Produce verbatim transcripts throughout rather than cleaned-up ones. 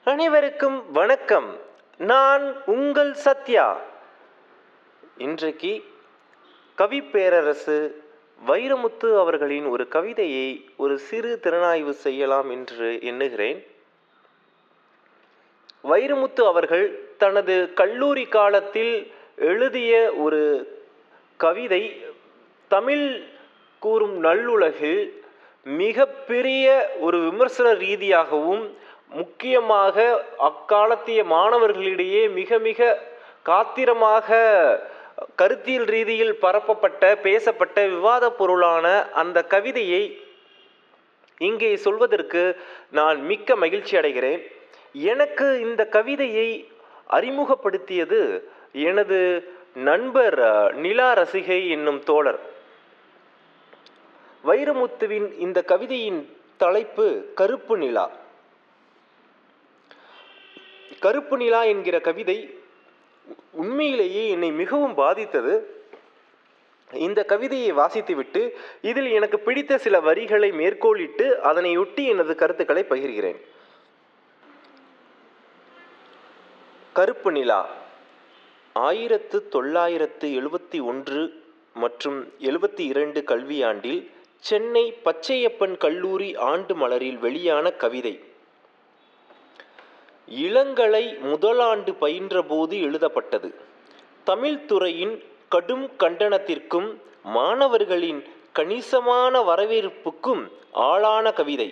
அனைவருக்கும் வணக்கம். நான் உங்கள் சத்யா. இன்றைக்கு கவி பேரரசு வைரமுத்து அவர்களின் ஒரு கவிதையை ஒரு சிறு திறனாய்வு செய்யலாம் என்று எண்ணுகிறேன். வைரமுத்து அவர்கள் தனது கல்லூரி காலத்தில் எழுதிய ஒரு கவிதை தமிழ் கூறும் நல்லுலகில் மிகப்பெரிய ஒரு விமர்சன ரீதியாகவும் முக்கியமாக அக்காலத்திய மாணவர்களிடையே மிக மிக காத்திரமாக கருத்தியல் ரீதியில் பரப்பப்பட்ட பேசப்பட்ட விவாத பொருளான அந்த கவிதையை இங்கே சொல்வதற்கு நான் மிக்க மகிழ்ச்சி அடைகிறேன். எனக்கு இந்த கவிதையை அறிமுகப்படுத்தியது எனது நண்பர் நிலா ரசிகை என்னும் தோழர். வைரமுத்துவின் இந்த கவிதையின் தலைப்பு கருப்பு நிலா. கருப்பு நிலா என்கிற கவிதை உண்மையிலேயே என்னை மிகவும் பாதித்தது. இந்த கவிதையை வாசித்துவிட்டு இதில் எனக்கு பிடித்த சில வரிகளை மேற்கோளிட்டு அதனையொட்டி எனது கருத்துக்களை பகிர்கிறேன். கருப்பு நிலா. ஆயிரத்து தொள்ளாயிரத்து எழுபத்தி ஒன்று மற்றும் எழுபத்தி இரண்டு கல்வியாண்டில் சென்னை பச்சையப்பன் கல்லூரி ஆண்டு மலரில் வெளியான கவிதை. இளங்கலை முதலாண்டு பயின்றபோது எழுதப்பட்டது. தமிழ் துறையின் கடும் கண்டனத்திற்கும் மாணவர்களின் கணிசமான வரவேற்புக்கும் ஆளான கவிதை.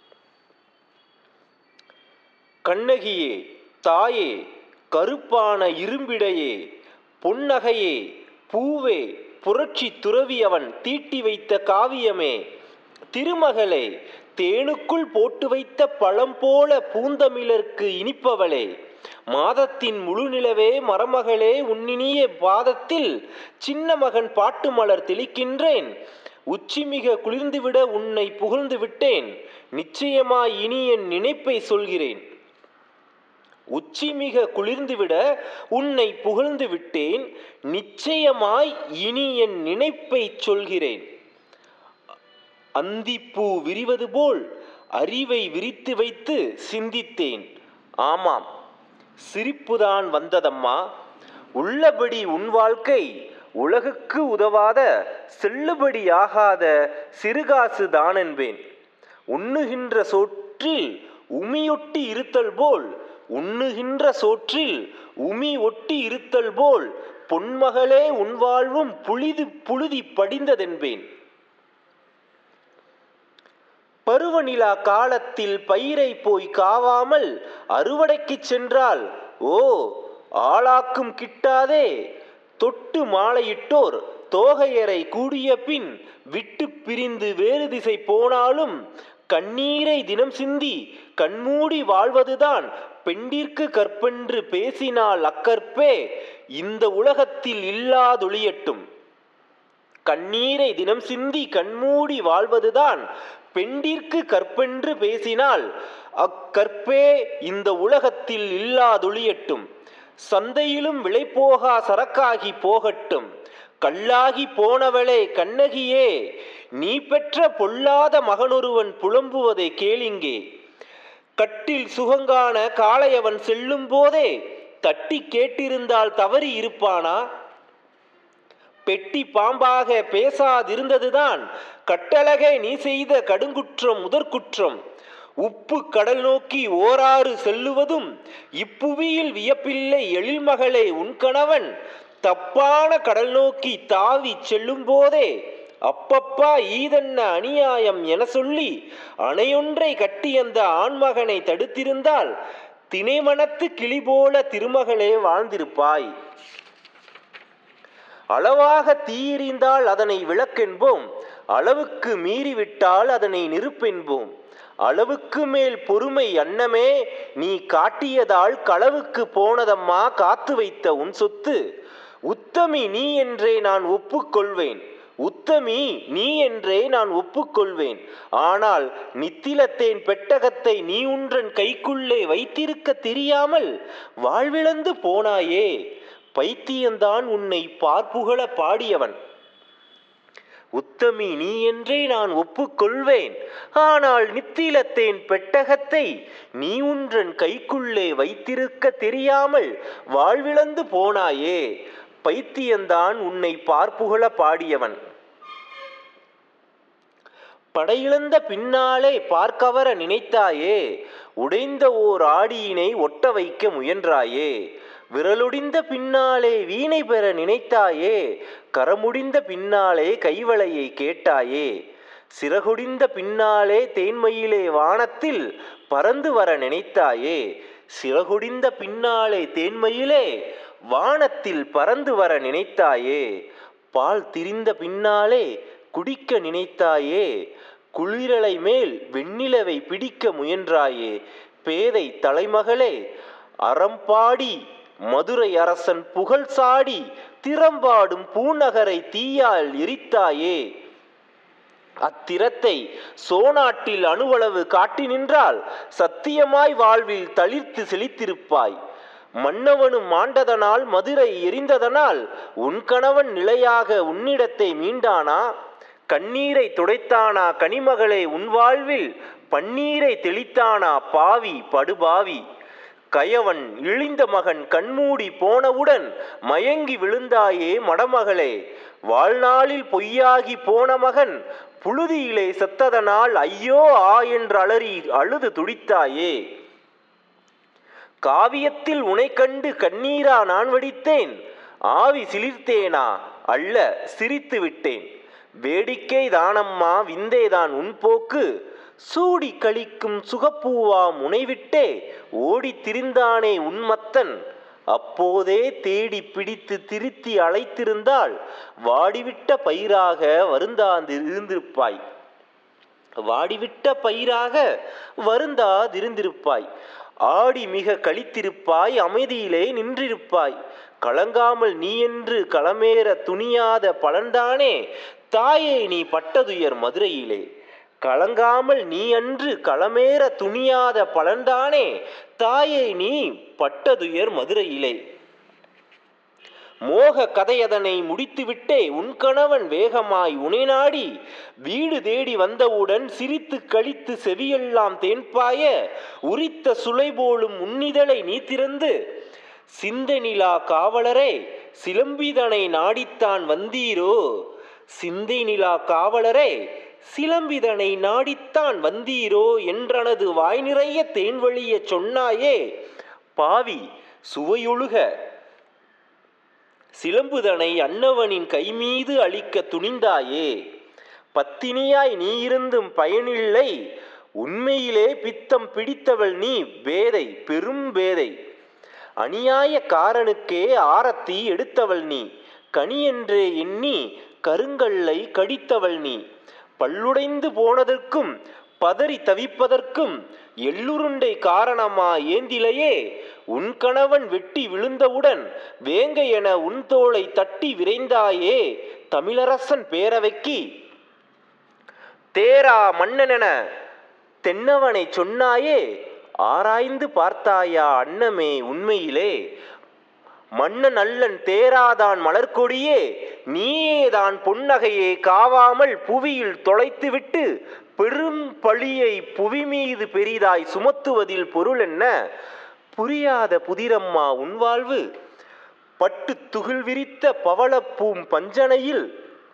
கண்ணகியே, தாயே, கருப்பான இரும்பிடையே, பொன்னகையே, பூவே, புரட்சி துறவி அவன் தீட்டி வைத்த காவியமே, திருமகளே, தேனுக்குள் போட்டு வைத்த பழம் போல பூந்தமிழர்க்கு இனிப்பவளே, மாதத்தின் முழு நிலவே, மரமகளே, உன்னினிய பாதத்தில் சின்ன மகன் பாட்டு மலர் தெளிக்கின்றேன். உச்சிமிக குளிர்ந்துவிட உன்னை புகழ்ந்து விட்டேன், நிச்சயமாய் இனி என் நினைப்பை சொல்கிறேன். உச்சிமிக குளிர்ந்துவிட உன்னை புகழ்ந்து விட்டேன், நிச்சயமாய் இனி என் நினைப்பை சொல்கிறேன். அந்திப்பூ விரிவது போல் அறிவை விரித்து வைத்து சிந்தித்தேன். ஆமாம், சிரிப்புதான் வந்ததம்மா. உள்ளபடி உன் வாழ்க்கை உலகுக்கு உதவாத செல்லுபடியாகாத சிறுகாசு தான் என்பேன். உண்ணுகின்ற சோற்றில் உமியொட்டி இருத்தல் போல் உண்ணுகின்ற சோற்றில் உமி ஒட்டி இருத்தல் போல் பொன்மகளே உன் வாழ்வும் புழுதி புழுதி படிந்ததென்பேன். பருவநிலா காலத்தில் பயிரை போய் காவாமல் அறுவடைக்கு சென்றால் ஓ ஆளாக்கும் கிட்டாதே. தொட்டு மாலையிட்டோர் தோகையரை கூடிய பின் விட்டு பிரிந்து வேறு திசை போனாலும் கண்ணீரை தினம் சிந்தி கண்மூடி வாழ்வதுதான் பெண்டிற்கு கற்பென்று பேசினால் அக்கற்பே இந்த உலகத்தில் இல்லாதொழியட்டும். கண்ணீரை தினம் சிந்தி கண்மூடி வாழ்வதுதான் பெண்டிற்கு கற்பென்று பேசினால் அக்கற்பே இந்த உலகத்தில் இல்லாதொழியட்டும். சந்தையிலும் விலை போகா சரக்காகி போகட்டும். கல்லாகி போனவளே கண்ணகியே, நீ பெற்ற பொல்லாத மகனொருவன் புலம்புவதை கேளிங்கே. கட்டில் சுகங்கான காளையவன் செல்லும் போதே தட்டி கேட்டிருந்தால் தவறி இருப்பானா? பெட்டி பாம்பாக பேசாதிருந்ததுதான் கட்டழகே நீ செய்த கடுங்குற்றம் முதற்குற்றம். உப்பு கடல் நோக்கி ஓராறு செல்லுவதும் இப்புவியில் வியப்பில்லை எழில்மகளே உன் கணவன் தப்பான கடல் நோக்கி தாவி செல்லும் போதே அப்பப்பா ஈதன்ன அநியாயம் என சொல்லி அணையொன்றை கட்டி அந்த ஆண்மகனை தடுத்திருந்தால் தினைமணத்து கிளி போல திருமகளே வாழ்ந்திருப்பாய். அளவாக தீயெறிந்தால் அதனை விளக்கென்போம், அளவுக்கு மீறிவிட்டால் அதனை நெருப்பென்போம். அளவுக்கு மேல் பொறுமை அன்னமே நீ காட்டியதால் களவுக்கு போனதம்மா காத்து வைத்த உன் சொத்து. உத்தமி நீ என்றே நான் ஒப்புக்கொள்வேன், உத்தமி நீ என்றே நான் ஒப்புக்கொள்வேன். ஆனால் நித்திலத்தேன் பெட்டகத்தை நீ உன்றன் கைக்குள்ளே வைத்திருக்க தெரியாமல் வாழ்விழந்து போனாயே. பைத்தியந்தான் உன்னை பார்ப்புகழ பாடியவன். உத்தமி நீ என்றே நான் ஒப்புக்கொள்வேன். ஆனால் நித்திலத்தேன் பெட்டகத்தை நீ உன்றன் கைக்குள்ளே வைத்திருக்க தெரியாமல் வாழ்விழந்து போனாயே. பைத்தியந்தான் உன்னை பார்ப்புகழ பாடியவன். படையிழந்த பின்னாலே பார்க்கவர நினைத்தாயே. உடைந்த ஓர் ஆடியினை ஒட்ட வைக்க முயன்றாயே. விரலொடிந்த பின்னாலே வீணை பெற நினைத்தாயே. கரமுடிந்த பின்னாலே கைவளையை கேட்டாயே. சிறகுடிந்த பின்னாலே தேன்மையிலே வானத்தில் பறந்து வர நினைத்தாயே. சிறகுடிந்த பின்னாலே தேன்மையிலே வானத்தில் பறந்து வர நினைத்தாயே. பால் திரிந்த பின்னாலே குடிக்க நினைத்தாயே. குளிரலை மேல் வெண்ணிலவை பிடிக்க முயன்றாயே. பேதை தலைமகளே, அறம்பாடி மதுரை அரசன் புகழ் சாடி திறம்பாடும் பூநகரை தீயால் எரித்தாயே. அத்திரத்தை சோநாட்டில் அணுவளவு காட்டி நின்றால் சத்தியமாய் வாழ்வில் தளிர்த்து செழித்திருப்பாய். மன்னவனும் மாண்டதனால் மதுரை எரிந்ததனால் உன் கணவன் நிலையாக உன்னிடத்தை மீண்டானா? கண்ணீரை துடைத்தானா கனிமகளே உன் வாழ்வில்? பன்னீரை தெளித்தானா பாவி படுபாவி? கயவன் இழிந்த மகன் கண்மூடி போனவுடன் மயங்கி விழுந்தாயே மடமகளே. வாழ்நாளில் பொய்யாகி போன மகன் புழுதியிலே செத்ததனால் ஐயோ ஆ என்று அலறி அழுது துடித்தாயே. காவியத்தில் உனை கண்டு கண்ணீரா நான் வடித்தேன்? ஆவி சிலிர்த்தேனா? அல்ல, சிரித்து விட்டேன். வேடிக்கை தானம்மா விந்தேதான் உன் போக்கு. சூடி கழிக்கும் சுகப்பூவா முனைவிட்டே ஓடி திரிந்தானே உன்மத்தன். அப்போதே தேடி பிடித்து திருத்தி அழைத்திருந்தால் வாடிவிட்ட பயிராக வருந்தாந்து இருந்திருப்பாய். வாடிவிட்ட பயிராக வருந்தாதிருந்திருப்பாய். ஆடி மிக கழித்திருப்பாய். அமைதியிலே நின்றிருப்பாய். கலங்காமல் நீ என்று களமேற துணியாத பலன்தானே தாயே நீ பட்டதுயர் மதுரையிலே. கலங்காமல் நீ அன்று களமேற துணியாத பலன்தானே தாயே நீ பட்டதுயர் மதுரையிலே. மோக கதையதனை முடித்துவிட்டே உன் கணவன் வேகமாய் உனை நாடி வீடு தேடி வந்தவுடன் சிரித்து கழித்து செவியெல்லாம் தேன்பாய உரித்த சுளை போலும் உன்னிதழை நீ திறந்து சிந்தனிலா காவலரே சிலம்பிதனை நாடித்தான் வந்தீரோ. சிந்தை நிலா காவலரே சிலம்பிதனை நாடித்தான் வந்தீரோ என்றனது வாய் நிறைய தேன் வழிய சொன்னாயே. பாவி சுவையொழுக சிலம்புதனை அன்னவனின் கைமீது அளிக்க துணிந்தாயே. பத்தினியாய் நீ இருந்தும் பயனில்லை. உண்மையிலே பித்தம் பிடித்தவள் நீ பேதை, பெரும் பேதை. அநியாய காரனுக்கே ஆரத்தி எடுத்தவள் நீ. கனியென்றே எண்ணி கருங்கல்லை கடித்தவள் நீ. பல்லுடைந்து போனதற்கும் பதறி தவிப்பதற்கும் எள்ளுருண்டை காரணமா ஏந்திலையே. உன் கணவன் வெட்டி விழுந்தவுடன் வேங்கை என உன் தோளை தட்டி விரைந்தாயே. தமிழரசன் பேரவைக்கு தேரா மன்னனென தென்னவனை சொன்னாயே. ஆராய்ந்து பார்த்தாயா அன்னமே உண்மையிலே. மன்னன் அல்லன் தேராதான் மலர்கொடியே. நீயேதான் பொன்னகையே காவாமல் புவியில் தொலைத்துவிட்டு பெரும் பழியை புவி மீது பெரிதாய் சுமத்துவதில் பொருள் என்ன? புரியாத புதிரம்மா உன் வாழ்வு. பட்டு துகில் விரித்த பவளப்பூம் பஞ்சனையில்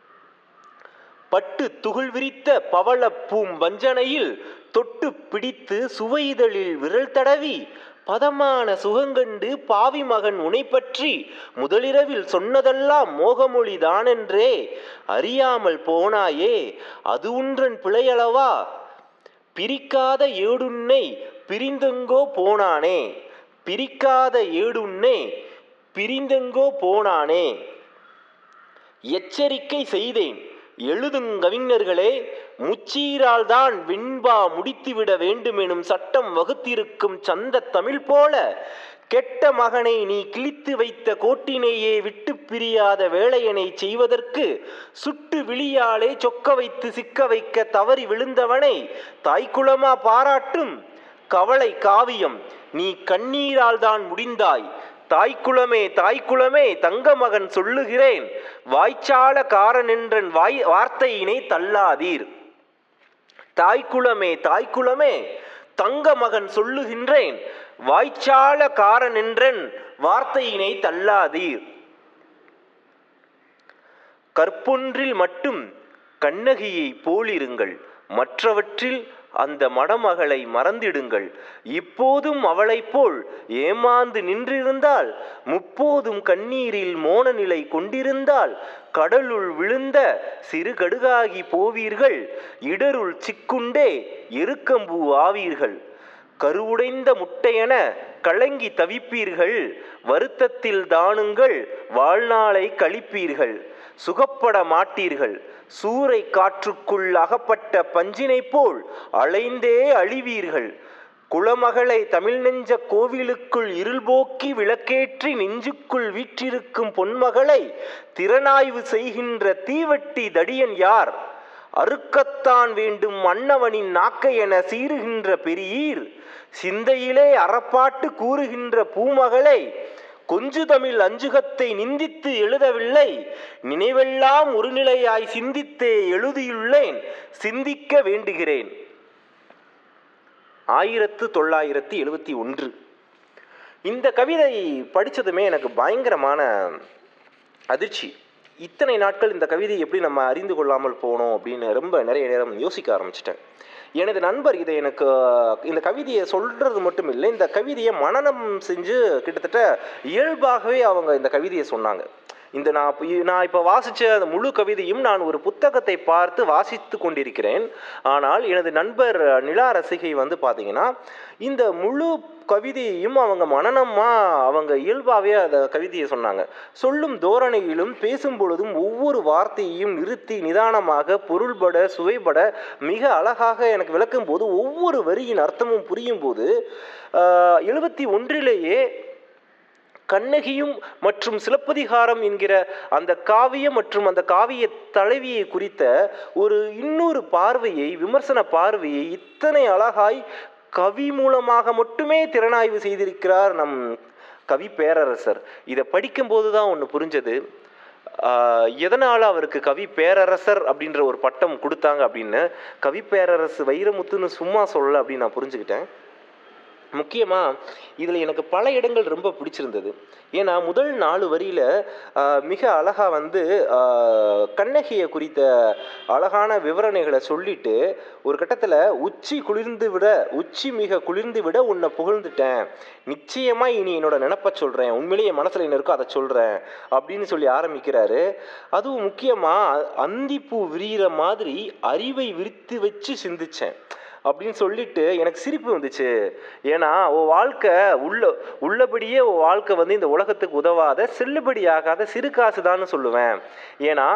பட்டு துகில் விரித்த பவளப்பூம் வஞ்சனையில் தொட்டு பிடித்து சுவைதழில் விரல் தடவி பதமான சுகங்கண்டு பாவி மகன் உனை பற்றி முதலிரவில் சொன்னதெல்லாம் மோகமொழி தானென்றே அறியாமல் போனாயே. அது உன்றன் பிழையளவா? பிரிக்காத ஏடுன்னை பிரிந்தெங்கோ போனானே. பிரிக்காத ஏடுன்னை பிரிந்தெங்கோ போனானே. எச்சரிக்கை செய்தேன் எழுதுங் கவிஞர்களே. முச்சீரால் தான் விண்பா முடித்துவிட வேண்டுமெனும் சட்டம் வகுத்திருக்கும் சந்த தமிழ் போல கெட்ட மகனை நீ கிழித்து வைத்த கோட்டினையே விட்டு பிரியாத வேளையனை செய்வதற்கு சுட்டு விழியாலே சொக்க வைத்து சிக்க வைக்க தவறி விழுந்தவனை தாய்க்குலமா பாராட்டும் கவலை காவியம். நீ கண்ணீரால் தான் முடிந்தாய். தாய்க்குலமே தாய்க்குலமே தங்க மகன் சொல்லுகிறேன், வாய்ச்சால காரனென்றன் வாய் வார்த்தையினை தள்ளாதீர். தாய்க்குலமே தாய்க்குலமே தங்க மகன் சொல்லுகின்றேன், வாய்ச்சால காரனென்றன் வார்த்தையினை தள்ளாதீர். கற்பொன்றில் மட்டும் கண்ணகியை போலிருங்கள், மற்றவற்றில் அந்த மடமகளை மறந்திடுங்கள். இப்போதும் அவளைப் போல் ஏமாந்து நின்றிருந்தால், முப்போதும் கண்ணீரில் மோன நிலை கொண்டிருந்தால், கடலுள் விழுந்த சிறு கடுகாகி போவீர்கள், இடருள் சிக்குண்டே எருக்கம்பூ ஆவீர்கள். கருவுடைந்த முட்டையென கலங்கி தவிப்பீர்கள், வருத்தத்தில் தானுங்கள் வாழ்நாளை கழிப்பீர்கள். சுகப்பட மாட்டீர்கள், சூறை காற்றுக்குள் அகப்பட்ட பஞ்சினை போல் அலைந்தே அழிவீர்கள். குலமகளை தமிழ் நெஞ்ச கோவிலுக்குள் இருள்போக்கி விளக்கேற்றி நெஞ்சுக்குள் வீற்றிருக்கும் பொன்மகளை திறனாய்வு செய்கின்ற தீவட்டி தடியன் யார்? அறுக்கத்தான் வேண்டும் மன்னவனின் நாக்கை என சீறுகின்ற பெரியீர், சிந்தையிலே அறப்பாட்டு கூறுகின்ற பூமகளை கொஞ்சு தமிழ் அஞ்சுகத்தை நிந்தித்து எழுதவில்லை, நினைவெல்லாம் ஒரு நிலையாய் சிந்தித்தே எழுதியுள்ளேன், சிந்திக்க வேண்டுகிறேன். ஆயிரத்து தொள்ளாயிரத்தி எழுபத்தி ஒன்று. இந்த கவிதை படித்ததுமே எனக்கு பயங்கரமான அதிர்ச்சி. இத்தனை நாட்கள் இந்த கவிதையை எப்படி நம்ம அறிந்து கொள்ளாமல் போனோம் அப்படின்னு ரொம்ப நிறைய நேரம் யோசிக்க ஆரம்பிச்சிட்டேன். எனது நண்பர் இதை எனக்கு இந்த கவிதையை சொல்கிறது மட்டும் இல்லை, இந்த கவிதையை மனனம் செஞ்சு கிட்டத்தட்ட இயல்பாகவே அவங்க இந்த கவிதையை சொன்னாங்க. இந்த நான் நான் இப்போ வாசித்த அந்த முழு கவிதையும் நான் ஒரு புத்தகத்தை பார்த்து வாசித்து கொண்டிருக்கிறேன். ஆனால் எனது நண்பர் நிலா ரசிகை வந்து பார்த்தீங்கன்னா இந்த முழு கவிதையையும் அவங்க மனனமாக அவங்க இயல்பாகவே அந்த கவிதையை சொன்னாங்க. சொல்லும் தோரணையிலும் பேசும் பொழுதும் ஒவ்வொரு வார்த்தையையும் நிறுத்தி நிதானமாக பொருள்பட சுவைபட மிக அழகாக எனக்கு விளக்கும் போது ஒவ்வொரு வரியின் அர்த்தமும் புரியும் போது எழுபத்தி ஒன்றிலேயே கண்ணகியும் மற்றும் சிலப்பதிகாரம் என்கிற அந்த காவியம் மற்றும் அந்த காவிய தலைவியை குறித்த ஒரு இன்னொரு பார்வையை, விமர்சன பார்வையை இத்தனை அழகாய் கவி மூலமாக மட்டுமே திறனாய்வு செய்திருக்கிறார் நம் கவி பேரரசர். இதை படிக்கும்போது தான் ஒன்று புரிஞ்சது, எதனால் அவருக்கு கவி பேரரசர் அப்படின்ற ஒரு பட்டம் கொடுத்தாங்க அப்படின்னு. கவி பேரரசு வைரமுத்துன்னு சும்மா சொல்லலை அப்படின்னு நான் புரிஞ்சுக்கிட்டேன். முக்கியமாக இதில் எனக்கு பல இடங்கள் ரொம்ப பிடிச்சிருந்தது. ஏன்னா முதல் நாலு வரியில் மிக அழகாக வந்து கண்ணகியை குறித்த அழகான விவரணைகளை சொல்லிட்டு ஒரு கட்டத்தில் உச்சி குளிர்ந்து விட உச்சி மிக குளிர்ந்து விட உன்னை புகழ்ந்துட்டேன், நிச்சயமாக இனி என்னோட நினப்ப சொல்கிறேன், உண்மையிலேயே மனசில் என்ன இருக்கோ அதை சொல்கிறேன் அப்படின்னு சொல்லி ஆரம்பிக்கிறாரு. அதுவும் முக்கியமாக அந்திப்பூ விரிகிற மாதிரி அறிவை விரித்து வச்சு சிந்திச்சேன் அப்படின்னு சொல்லிட்டு எனக்கு சிரிப்பு வந்துச்சு. ஏன்னா ஓ வாழ்க்கை உள்ள உள்ளபடியே ஓ வாழ்க்கை வந்து இந்த உலகத்துக்கு உதவாத செல்லுபடியாகாத சிறு காசு தான்னு சொல்லுவேன். ஏன்னா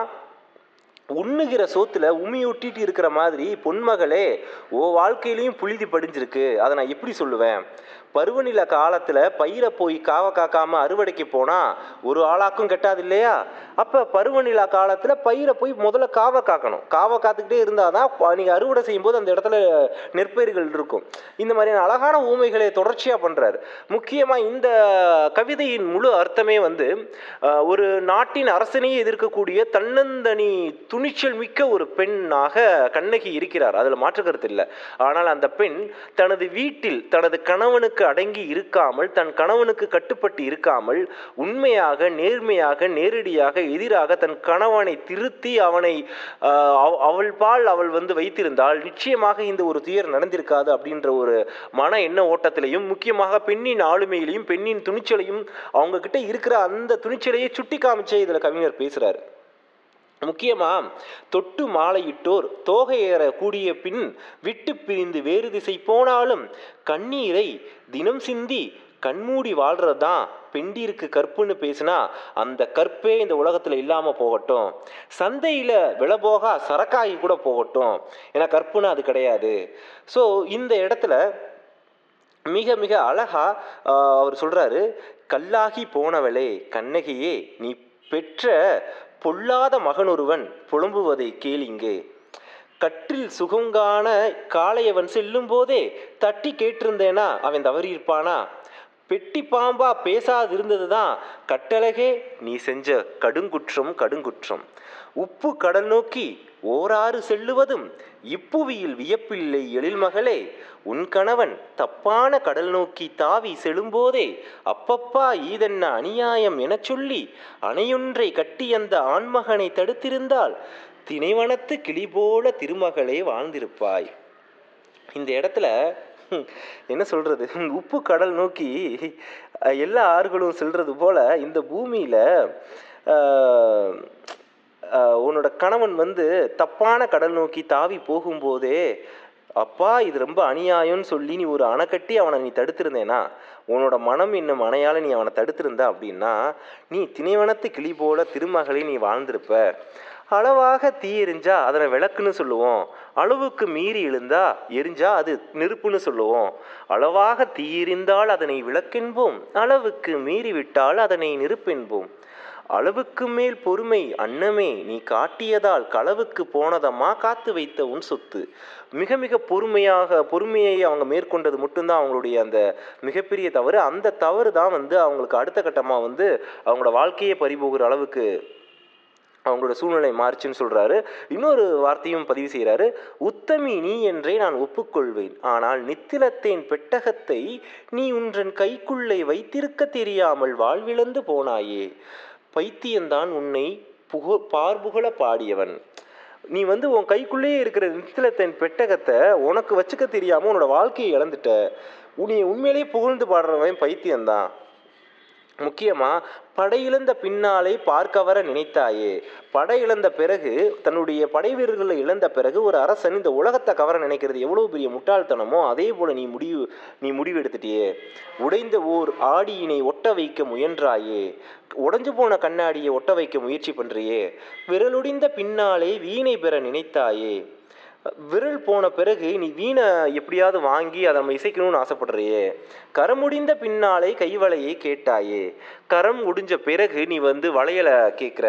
உண்ணுகிற சோத்துல உமியூட்டிட்டு இருக்கிற மாதிரி பொன்மகளே ஓ வாழ்க்கையிலையும் புழுதி படிஞ்சிருக்கு, அதை நான் எப்படி சொல்லுவேன்? பருவநிலை காலத்தில் பயிரை போய் காவ காக்காமல் அறுவடைக்கு போனால் ஒரு ஆளாக்கும் கெட்டாது இல்லையா? அப்போ பருவநிலை காலத்தில் பயிரை போய் முதல்ல காவ காக்கணும். காவ காத்துக்கிட்டே இருந்தால் தான் நீங்கள் அறுவடை செய்யும்போது அந்த இடத்துல நெற்பயிர்கள் இருக்கும். இந்த மாதிரியான அழகான ஊமைகளை தொடர்ச்சியாக பண்ணுறாரு. முக்கியமாக இந்த கவிதையின் முழு அர்த்தமே வந்து ஒரு நாட்டின் அரசனையே எதிர்க்கக்கூடிய தன்னந்தனி துணிச்சல் மிக்க ஒரு பெண்ணாக கண்ணகி இருக்கிறார், அதில் மாற்றுக்கருத்து இல்லை. ஆனால் அந்த பெண் தனது வீட்டில் தனது கணவனுக்கு அடங்கி இருக்காமல், தன் கணவனுக்கு கட்டுப்பட்டு இருக்காமல், உண்மையாக நேர்மையாக நேரடியாக எதிராக தன் கணவனை திருத்தி அவனை அவள் பால் அவள் வந்து வைத்திருந்தால் நிச்சயமாக இந்த ஒரு துயர் நடந்திருக்காது அப்படின்ற ஒரு மன எண்ண ஓட்டத்திலையும், முக்கியமாக பெண்ணின் ஆளுமையிலையும் பெண்ணின் துணிச்சலையும் அவங்க கிட்ட இருக்கிற அந்த துணிச்சலையை சுட்டி காமிச்சே இதில் கவிஞர் பேசுறாரு. முக்கியமா தொட்டு மாலையிட்டோர் தோகையேற கூடிய பின் விட்டு பிரிந்து வேறு திசை போனாலும் கண்ணீரை தினம் சிந்தி கண்மூடி வாழ்றதுதான் பெண்டிற்கு கற்புன்னு பேசினா அந்த கற்பே இந்த உலகத்தில் இல்லாமல் போகட்டும், சந்தையில் விலை போக சரக்காகி கூட போகட்டும், ஏன்னா கற்புன்னு அது கிடையாது. ஸோ இந்த இடத்துல மிக மிக அழகா அவர் சொல்றாரு, கல்லாகி போனவளே கண்ணகியே நீ பெற்ற பொல்லாத மகனொருவன் புலம்புவதை கேளிங்கே, கற்றில் சுகங்கான காளையவன் செல்லும் போதே தட்டி கேட்டிருந்தேனா அவன் தவறி இருப்பானா, பெட்டி பாம்பா பேசாதிருந்தது தான் கட்டழகே நீ செஞ்ச கடுங்குற்றம் கடுங்குற்றம். உப்பு கடல் நோக்கி ஓராறு செல்லுவதும் இப்புவியில் வியப்பில்லை எழில்மகளே. உன் கணவன் தப்பான கடல் நோக்கி தாவி செழும்போதே அப்பப்பா ஈதென்ன அநியாயம் எனச் சொல்லி அணையொன்றை கட்டி அந்த ஆண்மகனை தடுத்திருந்தால் தினைவனத்து கிளி போல திருமகளே வாழ்ந்திருப்பாய். இந்த இடத்துல என்ன சொல்றது, உப்பு கடல் நோக்கி எல்லா ஆறுகளும் செல்றது போல இந்த பூமியில உன்னோட கணவன் வந்து தப்பான கடல் நோக்கி தாவி போகும்போதே அப்பா இது ரொம்ப அநியாயம்னு சொல்லி நீ ஒரு அணை கட்டி அவனை நீ தடுத்திருந்தேனா, உன்னோட மனம் என்னும் அணையால் நீ அவனை தடுத்திருந்த அப்படின்னா நீ தினைவனத்து கிளி போல திருமகளே நீ வாழ்ந்திருப்ப. அளவாக தீ எரிஞ்சா அதனை விளக்குன்னு சொல்லுவோம், அளவுக்கு மீறி எழுந்தா எரிஞ்சா அது நெருப்புன்னு சொல்லுவோம். அளவாக தீ எரிந்தால் அதனை விளக்கென்போம், அளவுக்கு மீறி விட்டால் அதனை நெருப்பென்போம். அளவுக்கு மேல் பொறுமை அன்னமே நீ காட்டியதால் களவுக்கு போனதம்மா காத்து வைத்த உன் சொத்து. மிக மிக பொறுமையாக பொறுமையை அவங்க மேற்கொண்டது மட்டும்தான் அவங்களுடைய அந்த மிகப்பெரிய தவறு. அந்த தவறு தான் வந்து அவங்களுக்கு அடுத்த கட்டமாக வந்து அவங்களோட வாழ்க்கையே பறிபோகிற அளவுக்கு அவங்களோட சூழ்நிலை மாறிச்சுன்னு சொல்கிறாரு. இன்னொரு வார்த்தையும் பதிவு செய்கிறாரு. உத்தமி நீ என்றே நான் ஒப்புக்கொள்வேன், ஆனால் நித்திலத்தேன் பெட்டகத்தை நீ உன்றன் கைக்குள்ளே வைத்திருக்க தெரியாமல் வாழ்விழந்து போனாயே. பைத்தியந்தான் உன்னை புக பார்புகழ பாடியவன். நீ வந்து உன் கைக்குள்ளேயே இருக்கிற நித்திலத்தேன் பெட்டகத்தை உனக்கு வச்சுக்க தெரியாமல் உன்னோட வாழ்க்கையை இழந்துட்ட. உன்னை உண்மையிலேயே புகழ்ந்து பாடுறவன் பைத்தியந்தான். முக்கியமாக படையிழந்த பின்னாலே பார்க்க வர நினைத்தாயே. படை இழந்த பிறகு தன்னுடைய படை வீரர்களை இழந்த பிறகு ஒரு அரசன் இந்த உலகத்தை கவர நினைக்கிறது எவ்வளோ பெரிய முட்டாள்தனமோ அதே போல் நீ முடிவு நீ முடிவு எடுத்துட்டியே. உடைந்த ஓர் ஆடியினை ஒட்ட வைக்க முயன்றாயே, உடஞ்சு போன கண்ணாடியை ஒட்ட வைக்க முயற்சி பண்ணுறியே. விரலுடிந்த பின்னாலே வீணை பெற நினைத்தாயே. விரல் போன பிறகு நீ வீணை எப்படியாவது வாங்கி அதை நம்ம இசைக்கணும்னு ஆசைப்படுறியே. கரம் முடிந்த பின்னாலே கைவளையை கேட்டாயே. கரம் முடிஞ்ச பிறகு நீ வந்து வளையலை கேட்குற.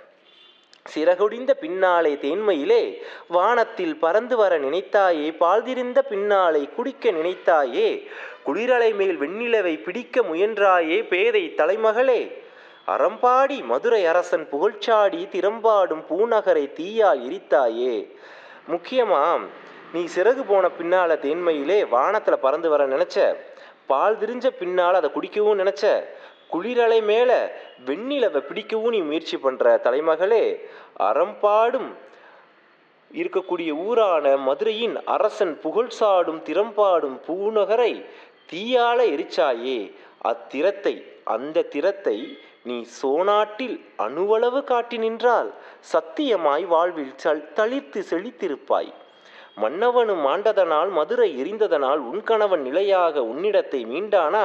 சிறகுடிந்த பின்னாலே தேன்மையிலே வானத்தில் பறந்து வர நினைத்தாயே. பால்திரிந்த பின்னாலே குடிக்க நினைத்தாயே. குளிரலை மேல் வெண்ணிலவை பிடிக்க முயன்றாயே பேதை தலைமகளே. அறம்பாடி மதுரை அரசன் புகழ்ச்சாடி திறம்பாடும் பூநகரை தீயால் எரித்தாயே. முக்கியமாக நீ சிறகு போன பின்னால் தேன்மையிலே வானத்தில் பறந்து வர நினச்ச, பால் திரிஞ்ச பின்னால் அதை குடிக்கவும் நினச்ச, குளிரலை மேலே வெண்ணிலவை பிடிக்கவும் நீ முயற்சி பண்ணுற தலைமகளே. அறம்பாடும் இருக்கக்கூடிய ஊரான மதுரையின் அரசன் புகழ் சாடும் திறம்பாடும் பூநகரை தீயால எரிச்சாயே. அத்திறத்தை அந்த திறத்தை நீ சோநாட்டில் அணுவளவு காட்டி நின்றால் சத்தியமாய் வாழ்வில் தளிர்த்து செழித்திருப்பாய். மன்னவனும் ஆண்டதனால் மதுரை எரிந்ததனால் உன் கணவன் நிலையாக உன்னிடத்தை மீண்டானா.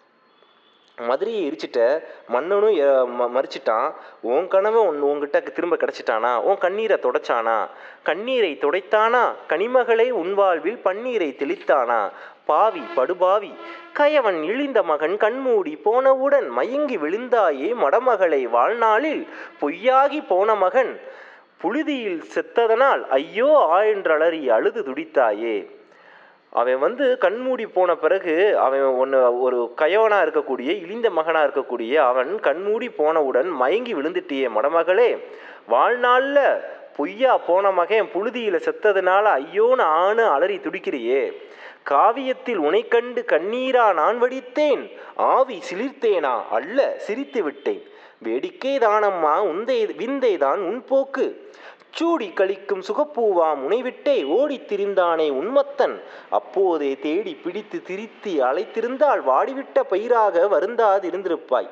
மதுரையை எரிச்சிட்ட, மன்னனும் மறிச்சிட்டான், உன் கணவன் உன் உங்ககிட்ட திரும்ப கிடச்சிட்டானா, உன் கண்ணீரை தொடச்சானா, கண்ணீரை துடைத்தானா, கனிமகளை உன் வாழ்வில் பன்னீரை தெளித்தானா. பாவி படுபாவி கயவன் இழிந்த மகன் கண்மூடி போனவுடன் மயங்கி விழுந்தாயே மடமகளை. வாழ்நாளில் பொய்யாகி போன மகன் புழுதியில் செத்ததனால் ஐயோ ஆயென்றலறி அழுது துடித்தாயே. அவன் வந்து கண்மூடி போன பிறகு அவன் ஒன்று ஒரு கயவனாக இருக்கக்கூடிய இழிந்த மகனாக இருக்கக்கூடிய அவன் கண்மூடி போனவுடன் மயங்கி விழுந்துட்டியே மடமகளே. வாழ்நாளில் பொய்யா போன மகன் புழுதியில் செத்ததுனால ஐயோன்னு ஆணு அலறி துடிக்கிறியே. காவியத்தில் உனை கண்டு கண்ணீரா நான் வடித்தேன், ஆவி சிலிர்த்தேனா அல்ல சிரித்து விட்டேன். வேடிக்கை தானம்மா உந்தை விந்தை தான் உன் போக்கு. சூடி கழிக்கும் சுகப்பூவா முனைவிட்டே ஓடித் திரிந்தானே உன்மத்தன். அப்போதே தேடி பிடித்து திரித்தி அழைத்திருந்தால் வாடிவிட்ட பயிராக வருந்தாதிருந்திருப்பாய்.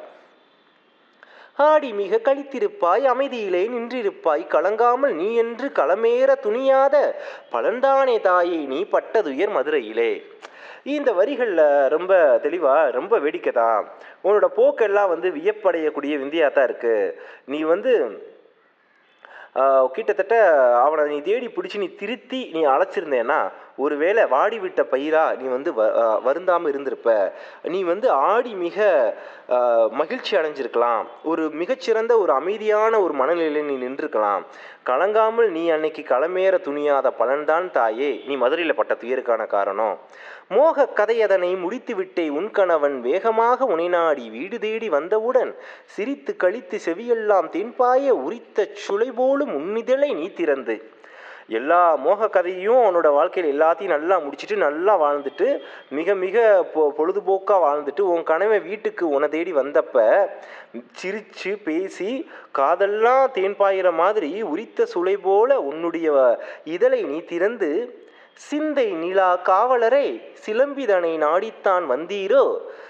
ஆடி மிக கழித்திருப்பாய், அமைதியிலே நின்றிருப்பாய். கலங்காமல் நீ என்று களமேற துணியாத பலன்தானே தாயே நீ பட்டதுயர் மதுரையிலே. இந்த வரிகளில் ரொம்ப தெளிவாக ரொம்ப வேடிக்கை தான். உன்னோட போக்கெல்லாம் வந்து வியப்படையக்கூடிய விந்தியாக தான் இருக்குது. நீ வந்து கிட்டத்தட்ட அவனை நீ தேடி பிடிச்சி நீ திருத்தி நீ அழைச்சிருந்தேன்னா ஒருவேளை வாடிவிட்ட பயிரா நீ வந்து வ வருந்தாமல் இருந்திருப்ப. நீ வந்து ஆடி மிக மகிழ்ச்சி அடைஞ்சிருக்கலாம். ஒரு மிகச்சிறந்த ஒரு அமைதியான ஒரு மனநிலையில் நீ நின்றுருக்கலாம். கலங்காமல் நீ அன்னைக்கு களமேற துணியாத பலன்தான் தாயே நீ மதுரையில் பட்ட துயருக்கான காரணம். மோக கதையதனை முடித்துவிட்டே உன் கணவன் வேகமாக உனை நாடி வீடு தேடி வந்தவுடன் சிரித்து கழித்து செவியெல்லாம் தேன்பாய உரித்த சுளை போலும் உன்னிதழை நீ திறந்து எல்லா மோக கதையும் அவனோட வாழ்க்கையில் எல்லாத்தையும் நல்லா முடிச்சுட்டு நல்லா வாழ்ந்துட்டு மிக மிக பொ பொழுதுபோக்காக வாழ்ந்துட்டு உன் கனவை வீட்டுக்கு உன்னை தேடி வந்தப்ப சிரித்து பேசி காதெல்லாம் தேன்பாயிற மாதிரி உரித்த சுளை போல உன்னுடைய இதழை நீ திறந்து சிந்தை நிலா காவலரை சிலம்பிதனை நாடித்தான் வந்தீரோ.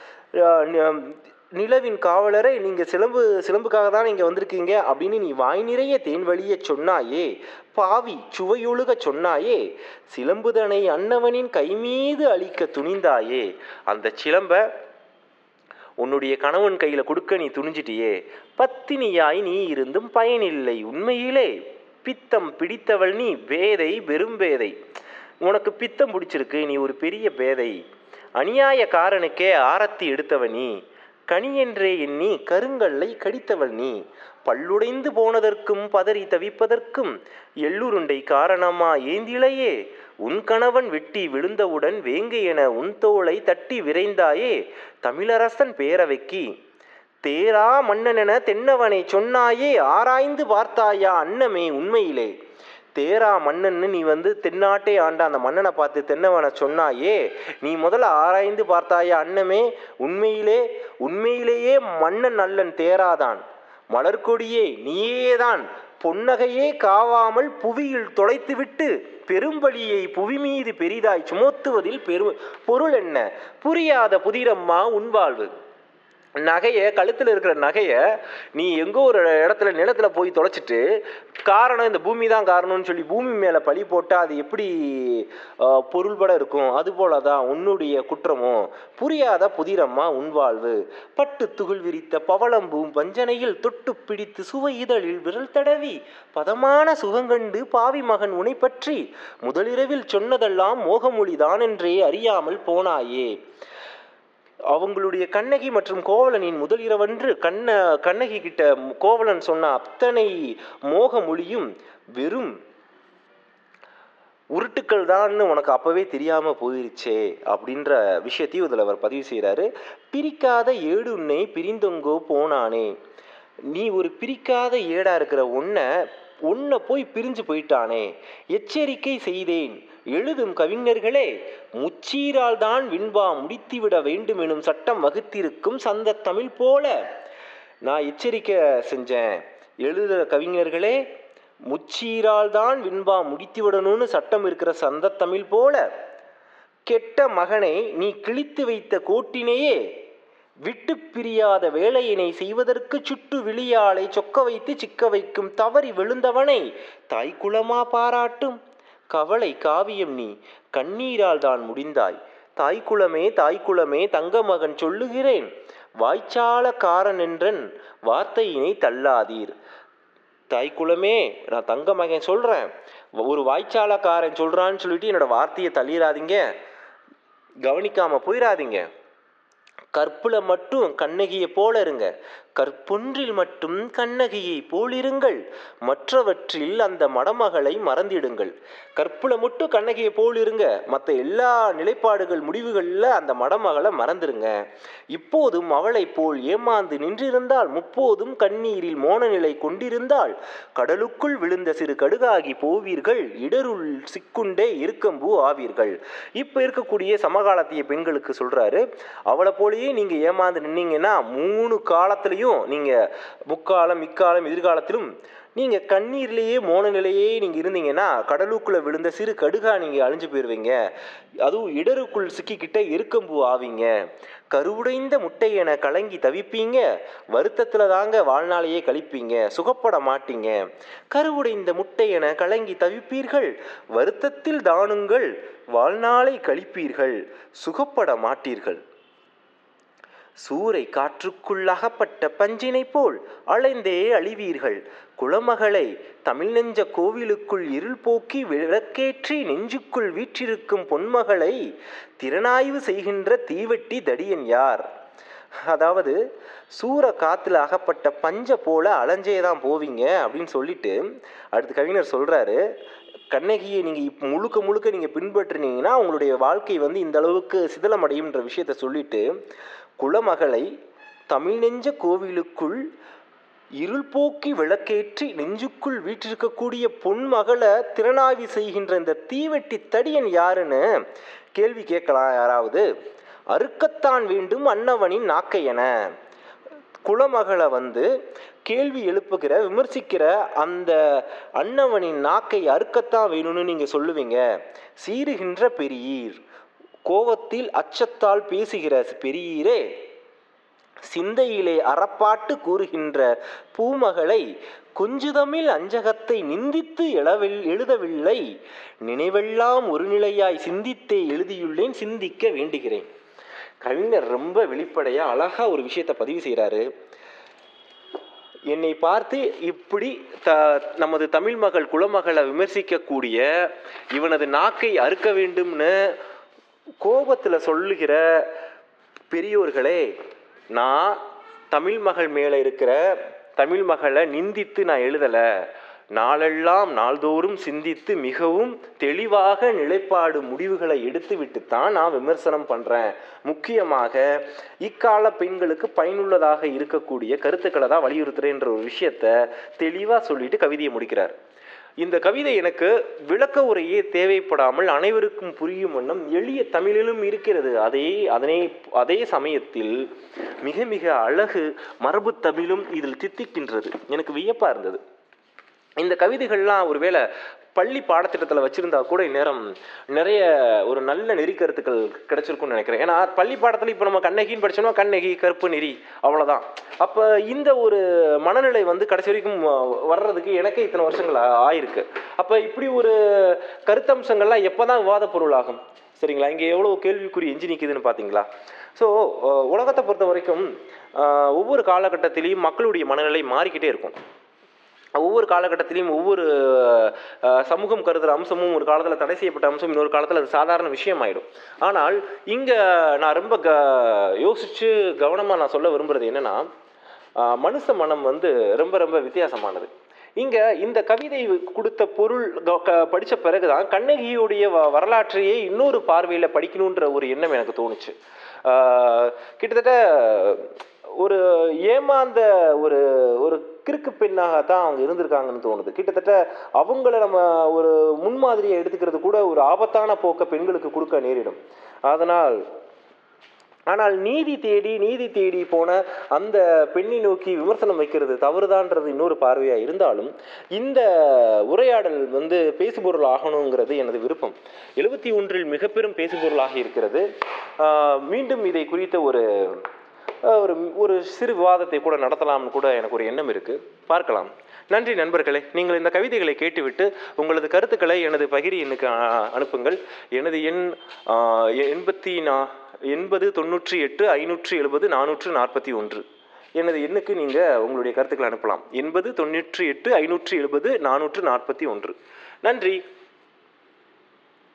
நிலவின் காவலரை நீங்கள் சிலம்பு சிலம்புக்காக தான் இங்கே வந்திருக்கீங்க அப்படின்னு நீ வாய் நிறைய தேன் வழிய சொன்னாயே, பாவி சுவையொழுக சொன்னாயே, சிலம்புதனை அன்னவனின் கைமீது அளிக்க துணிந்தாயே, அந்த சிலம்பை உன்னுடைய கணவன் கையில் கொடுக்க நீ துணிஞ்சிட்டியே. பத்தினியாய் நீ இருந்தும் பயனில்லை உண்மையிலே, பித்தம் பிடித்தவள் நீ பேதை பெரும் பேதை. உனக்கு பித்தம் பிடிச்சிருக்கு, நீ ஒரு பெரிய பேதை. அநியாயக்காரனுக்கே ஆரத்தி எடுத்தவ நீ, கனியென்றே எண்ணி கருங்கல்லை கடித்தவள் நீ. பல்லுடைந்து போனதற்கும் பதறி தவிப்பதற்கும் எள்ளுருண்டை காரணமா ஏந்திலையே. உன் கணவன் வெட்டி விழுந்தவுடன் வேங்கை என உன் தோளை தட்டி விரைந்தாயே. தமிழரசன் பேரவைக்கு தேரா மன்னனென தென்னவனை சொன்னாயே, ஆராய்ந்து பார்த்தாயா அன்னமே உண்மையிலே. தேரா மன்னன்னு நீ வந்து தென்னாட்டை ஆண்ட அந்த மன்னனை பார்த்து தென்னவனை சொன்னாயே, நீ முதல்ல ஆராய்ந்து பார்த்தாயா அன்னமே உண்மையிலே. உண்மையிலேயே மன்னன் நல்லன் தேராதான், மலர்கொடியே நீயேதான், பொன்னகையே காவாமல் புவியில் தொலைத்துவிட்டு பெரும்பலியை புவி மீது பெரிதாய் சுமத்துவதில் பெரு பொருள் என்ன புரியாத புதிரம்மா உன் வாழ்வு. நகையை கழுத்தில் இருக்கிற நகையை நீ எங்கோ ஒரு இடத்துல நிலத்தில் போய் தொலைச்சிட்டு காரணம் இந்த பூமி தான் காரணம்னு சொல்லி பூமி மேலே பழி போட்டால் அது எப்படி பொருள்பட இருக்கும்? அதுபோல தான் உன்னுடைய குற்றமும். புரியாத புதிரம்மா உன் வாழ்வு. பட்டு துகில் விரித்த பவளம்பூம் வஞ்சனையில் தொட்டு பிடித்து சுவை இதழில் விரல் தடவி பதமான சுகங்கண்டு பாவி மகன் உனை பற்றி முதலிரவில் சொன்னதெல்லாம் மோகமொழி தானென்றே அறியாமல் போனாயே. அவங்களுடைய கண்ணகி மற்றும் கோவலனின் முதல் இரவன்று கண்ண கண்ணகி கிட்ட கோவலன் சொன்ன அத்தனை மோக மொழியும் வெறும் உருட்டுக்கள் தான் உனக்கு அப்பவே தெரியாம போயிருச்சே அப்படின்ற விஷயத்தையும் இதில் அவர் பதிவு செய்கிறாரு. பிரிக்காத ஏடு உன்னை பிரிந்தொங்கோ போனானே, நீ ஒரு பிரிக்காத ஏடா இருக்கிற உன்னை உன்னை போய் பிரிஞ்சு போயிட்டானே. எச்சரிக்கை செய்தேன் எழுதும் கவிஞர்களே, முச்சீரால் தான் விண்பா முடித்துவிட வேண்டும் எனும் சட்டம் வகுத்திருக்கும் சந்த தமிழ் போல. நான் எச்சரிக்கை செஞ்சேன், எழுதுகிற கவிஞர்களே, முச்சீரால் தான் விண்பா முடித்து விடணும்னு சட்டம் இருக்கிற சந்த தமிழ் போல. கெட்ட மகனை நீ கிழித்து வைத்த கோட்டினையே விட்டு பிரியாத வேலையினை செய்வதற்கு சுட்டு விழியாலை சொக்க வைத்து சிக்க வைக்கும் தவறி விழுந்தவனை தாய்க்குலமா பாராட்டும் கவலை காவியம் நீ கண்ணீரால் தான் முடிந்தாய். தாய்க்குலமே தாய்க்குலமே தங்க மகன் சொல்லுகிறேன், வாய்ச்சாலக்காரன் என்றன் வார்த்தையினை தள்ளாதீர். தாய்க்குலமே நான் தங்க மகன் சொல்கிறேன், ஒரு வாய்ச்சாலக்காரன் சொல்கிறான்னு சொல்லிட்டு என்னோட வார்த்தையை தள்ளிடாதீங்க, கவனிக்காமல் போயிடாதீங்க. கற்புல மட்டும் கண்ணகியை போல இருங்க, கற்பொன்றில் மட்டும் கண்ணகியை போலிருங்கள், மற்றவற்றில் அந்த மடமகளை மறந்திடுங்கள். கற்புல மட்டும் கண்ணகியை போல் இருங்க, மற்ற எல்லா நிலைப்பாடுகள் முடிவுகளில் அந்த மடமகளை மறந்துடுங்க. இப்போதும் அவளை போல் ஏமாந்து நின்றிருந்தால், முப்போதும் கண்ணீரில் மோன நிலை கொண்டிருந்தால், கடலுக்குள் விழுந்த சிறு கடுகாகி போவீர்கள், இடருள் சிக்குண்டே இருக்கம்பூ ஆவீர்கள். இப்போ இருக்கக்கூடிய சமகாலத்திய பெண்களுக்கு சொல்றாரு, அவளை போலயே நீங்க ஏமாந்து நின்னீங்கன்னா மூணு காலத்திலையும் நீங்க முக்காலம் இக்காலம் எதிர்காலத்திலும் நீங்க கண்ணீர்லேயே மோன நிலையே நீங்க இருந்தீங்கன்னா கடலுக்குள்ள விழுந்த சிறு கடுகா நீங்க அழிஞ்சு போயிருவீங்க. அதுவும் இடருக்குள் சிக்கிக்கிட்ட எருக்கம்பூ ஆவீங்க. கருவுடைந்த முட்டை என கலங்கி தவிப்பீங்க, வருத்தத்துல தாங்க வாழ்நாளையே கழிப்பீங்க, சுகப்பட மாட்டீங்க. கருவுடைந்த முட்டை என கலங்கி தவிப்பீர்கள், வருத்தத்தில் தானுங்கள் வாழ்நாளை கழிப்பீர்கள், சுகப்பட மாட்டீர்கள். சூறை காற்றுக்குள் அகப்பட்ட பஞ்சினை போல் அலைந்தே அழிவீர்கள். குலமகளை தமிழ் நெஞ்ச கோவிலுக்குள் இருள் போக்கி விளக்கேற்றி நெஞ்சுக்குள் வீற்றிருக்கும் பொன்மகளை திறனாய்வு செய்கின்ற தீவெட்டி தடியன் யார்? அதாவது சூற காத்துல அகப்பட்ட பஞ்ச போல அலைஞ்சே தான் போவீங்க அப்படின்னு சொல்லிட்டு அடுத்து கவிஞர் சொல்றாரு, கண்ணகியை நீங்கள் இப்போ முழுக்க முழுக்க நீங்கள் பின்பற்றினீங்கன்னா உங்களுடைய வாழ்க்கை வந்து இந்த அளவுக்கு சிதலமடையும்ன்ற விஷயத்த சொல்லிட்டு, குலமகளை தமிழ் நெஞ்ச கோவிலுக்குள் இருள் போக்கி விளக்கேற்றி நெஞ்சுக்குள் வீற்றிருக்கக்கூடிய பொன்மகளை திறனாய்வு செய்கின்ற இந்த தீவெட்டி தடியன் யாருன்னு கேள்வி கேட்கலாம் யாராவது. அறுக்கத்தான் வேண்டும் அன்னவனின் நாக்கையென. குலமகளை வந்து கேள்வி எழுப்புகிற விமர்சிக்கிற அந்த அன்னவனின் நாக்கை அறுக்கத்தான் வேணும்னு நீங்கள் சொல்லுவீங்க. சீறுகின்ற பெரியீர், கோவத்தில் அச்சத்தால் பேசுகிற பெரியீரே, சிந்தையிலே அறப்பாட்டு கூறுகின்ற பூமகளை கொஞ்சுதமிழ் அஞ்சகத்தை நிந்தித்து எழவில் எழுதவில்லை, நினைவெல்லாம் ஒரு நிலையாய் சிந்தித்தே எழுதியுள்ளேன், சிந்திக்க வேண்டுகிறேன். கவிஞர் ரொம்ப வெளிப்படையாக அழகாக ஒரு விஷயத்தை பதிவு செய்கிறாரு. என்னை பார்த்து இப்படி த நமது தமிழ் மகள் குலமகளை விமர்சிக்கக்கூடிய இவனது நாக்கை அறுக்க வேண்டும்னு கோபத்தில் சொல்லுகிற பெரியோர்களே, நான் தமிழ் மகள் மேலே இருக்கிற தமிழ் மகளை நிந்தித்து நான் எழுதலை. நாளெல்லாம் நாள்தோறும் சிந்தித்து மிகவும் தெளிவாக நிலைப்பாடு முடிவுகளை எடுத்துவிட்டு தான் நான் விமர்சனம் பண்ணுறேன். முக்கியமாக இக்கால பெண்களுக்கு பயனுள்ளதாக இருக்கக்கூடிய கருத்துக்களை தான் வலியுறுத்துறேன்ற ஒரு விஷயத்த தெளிவாக சொல்லிட்டு கவிதையை முடிக்கிறார். இந்த கவிதை எனக்கு விளக்க உரையே தேவைப்படாமல் அனைவருக்கும் புரியும் வண்ணம் எளிய தமிழிலும் இருக்கிறது. அதே அதனை அதே சமயத்தில் மிக மிக அழகு மரபு தமிழும் இதில் தித்திக்கின்றது. எனக்கு வியப்பாக இருந்தது. இந்த கவிதைகள்லாம் ஒருவேளை பள்ளி பாடத்திட்டத்தில் வச்சுருந்தா கூட இந்நேரம் நிறைய ஒரு நல்ல நெறிக்கருத்துக்கள் கிடைச்சிருக்கும்னு நினைக்கிறேன். ஏன்னா பள்ளி பாடத்தில் இப்போ நம்ம கண்ணகின்னு படித்தோம்னா கண்ணகி கருப்பு நெறி அவ்வளோதான். அப்போ இந்த ஒரு மனநிலை வந்து கடைசி வரைக்கும் வர்றதுக்கு எனக்கே இத்தனை வருஷங்கள் ஆயிருக்கு. அப்போ இப்படி ஒரு கருத்தம்சங்கள்லாம் எப்போ தான் விவாத பொருளாகும்? சரிங்களா? இங்கே எவ்வளோ கேள்விக்குறி எஞ்சி நிற்குதுன்னு பார்த்தீங்களா? ஸோ உலகத்தை பொறுத்த வரைக்கும் ஒவ்வொரு காலகட்டத்திலையும் மக்களுடைய மனநிலை மாறிக்கிட்டே இருக்கும். ஒவ்வொரு காலகட்டத்திலையும் ஒவ்வொரு சமூகம் கருதுகிற அம்சமும் ஒரு காலத்தில் தடை செய்யப்பட்ட அம்சம் இன்னொரு காலத்தில் அது சாதாரண விஷயம் ஆகிடும். ஆனால் இங்கே நான் ரொம்ப க யோசித்து கவனமாக நான் சொல்ல விரும்புகிறது என்னென்னா, மனுஷ மனம் வந்து ரொம்ப ரொம்ப வித்தியாசமானது. இங்கே இந்த கவிதை கொடுத்த பொருள் படித்த பிறகு தான் கண்ணகியுடைய வ வரலாற்றையே இன்னொரு பார்வையில் படிக்கணுன்ற ஒரு எண்ணம் எனக்கு தோணுச்சு. கிட்டத்தட்ட ஒரு ஏமாந்த ஒரு ஒரு கிறுக்கு பெண்ணாகத்தான் அவங்க இருந்திருக்காங்கன்னு தோணுது. கிட்டத்தட்ட அவங்கள நம்ம ஒரு முன்மாதிரியை எடுத்துக்கிறது கூட ஒரு ஆபத்தான போக்க பெண்களுக்கு கொடுக்க நேரிடும். அதனால் ஆனால் நீதி தேடி நீதி தேடி போன அந்த பெண்ணை நோக்கி விமர்சனம் வைக்கிறது தவறுதான்றது இன்னொரு பார்வையாக இருந்தாலும் இந்த உரையாடல் வந்து பேசுபொருள் ஆகணுங்கிறது எனது விருப்பம். எழுபத்தி ஒன்றில் மிக பெரும் பேசுபொருளாக இருக்கிறது. மீண்டும் இதை குறித்த ஒரு ஒரு ஒரு சிறு விவாதத்தை கூட நடத்தலாம்னு கூட எனக்கு ஒரு எண்ணம் இருக்குது. பார்க்கலாம். நன்றி நண்பர்களே. நீங்கள் இந்த கவிதைகளை கேட்டுவிட்டு உங்களது கருத்துக்களை எனது பகிரி எண்ணுக்கு அனுப்புங்கள். எனது எண் எண்பத்தி நா எண்பது தொண்ணூற்றி எட்டு ஐநூற்றி எழுபது நானூற்று நாற்பத்தி ஒன்று. எனது எண்ணுக்கு நீங்கள் உங்களுடைய கருத்துக்களை அனுப்பலாம். எண்பது தொண்ணூற்றி எட்டு ஐநூற்றி எழுபது நானூற்று நாற்பத்தி ஒன்று. நன்றி.